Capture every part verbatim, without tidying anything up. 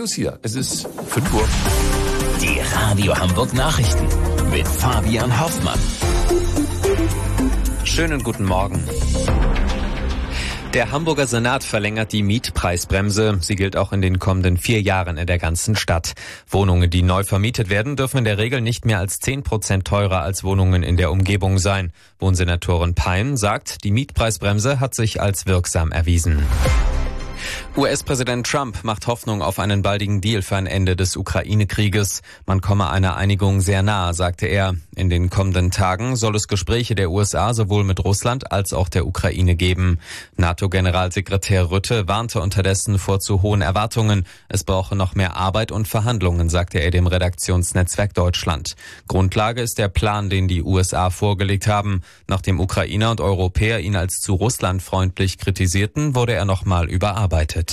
News hier. Es ist fünf Uhr. Die Radio Hamburg Nachrichten mit Fabian Hoffmann. Schönen guten Morgen. Der Hamburger Senat verlängert die Mietpreisbremse. Sie gilt auch in den kommenden vier Jahren in der ganzen Stadt. Wohnungen, die neu vermietet werden, dürfen in der Regel nicht mehr als zehn Prozent teurer als Wohnungen in der Umgebung sein. Wohnsenatorin Pein sagt, die Mietpreisbremse hat sich als wirksam erwiesen. U S-Präsident Trump macht Hoffnung auf einen baldigen Deal für ein Ende des Ukraine-Krieges. Man komme einer Einigung sehr nahe, sagte er. In den kommenden Tagen soll es Gespräche der U S A sowohl mit Russland als auch der Ukraine geben. NATO-Generalsekretär Rutte warnte unterdessen vor zu hohen Erwartungen. Es brauche noch mehr Arbeit und Verhandlungen, sagte er dem Redaktionsnetzwerk Deutschland. Grundlage ist der Plan, den die U S A vorgelegt haben. Nachdem Ukrainer und Europäer ihn als zu russlandfreundlich kritisierten, wurde er nochmal überarbeitet.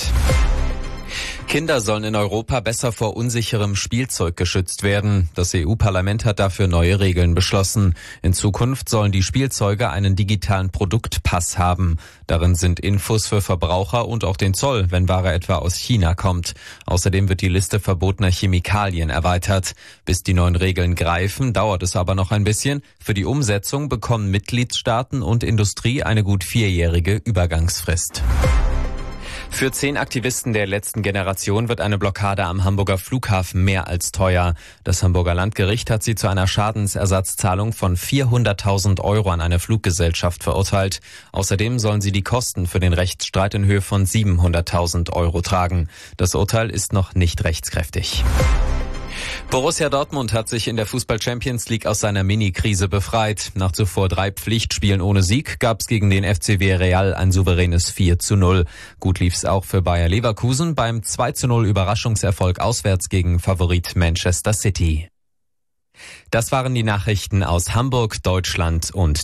Kinder sollen in Europa besser vor unsicherem Spielzeug geschützt werden. Das E U-Parlament hat dafür neue Regeln beschlossen. In Zukunft sollen die Spielzeuge einen digitalen Produktpass haben. Darin sind Infos für Verbraucher und auch den Zoll, wenn Ware etwa aus China kommt. Außerdem wird die Liste verbotener Chemikalien erweitert. Bis die neuen Regeln greifen, dauert es aber noch ein bisschen. Für die Umsetzung bekommen Mitgliedstaaten und Industrie eine gut vierjährige Übergangsfrist. Für zehn Aktivisten der letzten Generation wird eine Blockade am Hamburger Flughafen mehr als teuer. Das Hamburger Landgericht hat sie zu einer Schadensersatzzahlung von vierhunderttausend Euro an eine Fluggesellschaft verurteilt. Außerdem sollen sie die Kosten für den Rechtsstreit in Höhe von siebenhunderttausend Euro tragen. Das Urteil ist noch nicht rechtskräftig. Borussia Dortmund hat sich in der Fußball-Champions League aus seiner Mini-Krise befreit. Nach zuvor drei Pflichtspielen ohne Sieg gab es gegen den F C Villarreal ein souveränes vier zu null. Gut lief's auch für Bayer Leverkusen beim zwei zu null Überraschungserfolg auswärts gegen Favorit Manchester City. Das waren die Nachrichten aus Hamburg, Deutschland und